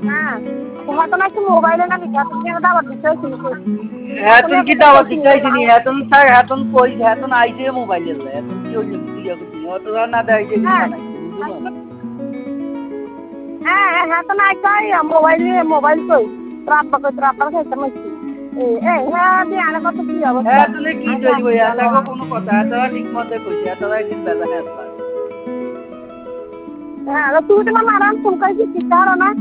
হ্যাঁ তোমার তো নাকি মোবাইলে না লিখা তুমি দাওয়াত দিতে এখন কি দাওয়াত দিতে নি এখন স্যার এখন কই এখন আইছে মোবাইলে এখন কি হইছে কি অত না দেয় যে হ্যাঁ হ্যাঁ হ্যাঁ তো নাই কই মোবাইল কই রাব্বা কই রাব্বা খাইতে মাইছি হ্যাঁ দিয়ে আনা কত কি অবস্থা হ্যাঁ তুমি কি কইব এলাকা কোনো কথা এত ঠিক মতে কইছে এত দিন বেলা হ্যাঁ হ্যাঁ তুমি তোমার মারান ফোন কইছি কি কারণ না